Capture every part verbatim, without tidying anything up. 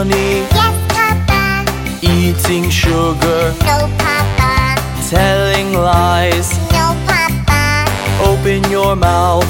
Johnny? Yes, Papa. Eating sugar? No, Papa. Telling lies? No, Papa. Open your mouth.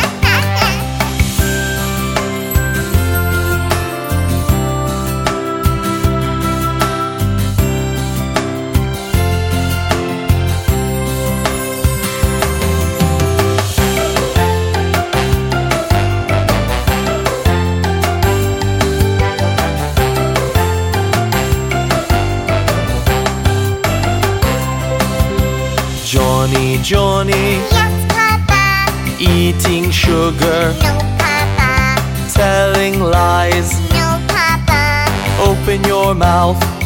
Johnny, Johnny? Yes, Papa. Eating sugar? No, Papa. Telling lies? No, Papa. Open your mouth.